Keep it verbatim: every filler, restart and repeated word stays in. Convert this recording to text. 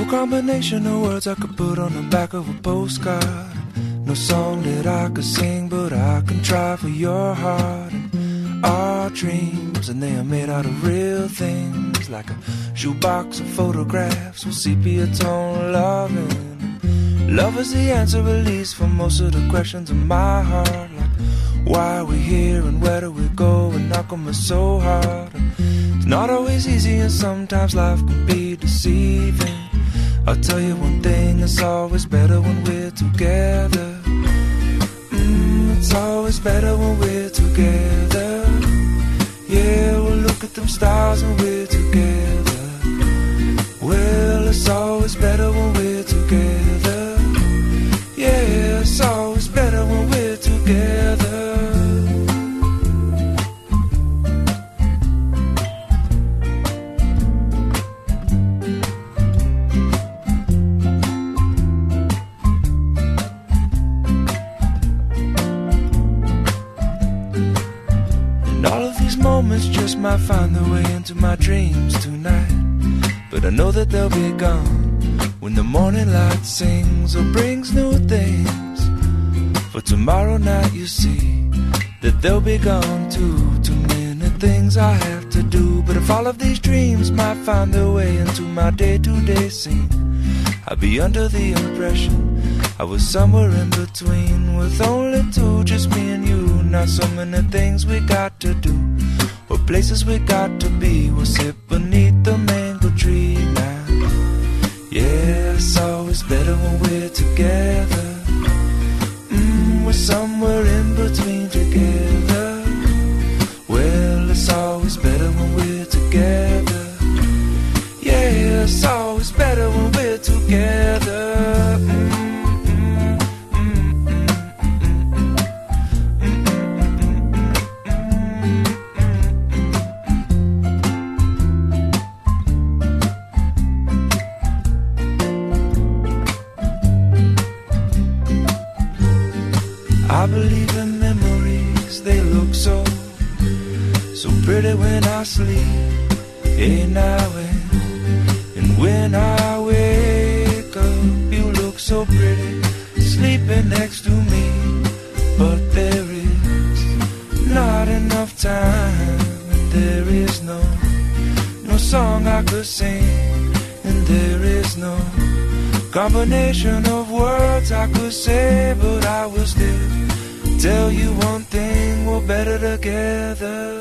combination of words I could put on the back of a postcard. No song that I could sing, but I can try for your heart. And our dreams, and they are made out of real things, like a shoebox of photographs with sepia tone loving. Love is the answer, at least, for most of the questions in my heart. Like, why are we here and where do we go, and how come it's so hard? It's not always easy, and sometimes life can be deceiving. I'll tell you one thing, it's always better when we're together. Mm, it's always better when we're together. Yeah, we'll look at them stars when we're together. Well, it's always better when we're together. Yeah, it's always better when we're together. Moments just might find their way into my dreams tonight, but I know that they'll be gone when the morning light sings or brings new things. For tomorrow night you see that they'll be gone too. Too many things I have to do, but if all of these dreams might find their way into my day-to-day scene, I'd be under the impression I was somewhere in between, with only two, just me and you. Not so many things we got to do, or places we got to be. We'll sit beneath the mango tree now. Yeah, it's always better when we're together. Mm, we're somewhere in between together. Well, it's always better when we're together. Yeah, it's always better when we're together. Mm. I believe in memories, they look so, so pretty when I sleep. Hey now and, and when I wake up, you look so pretty, sleeping next to me. But there is not enough time, and there is no, no song I could sing, and there is no combination of words I could say, but I will still tell you one thing, we're better together.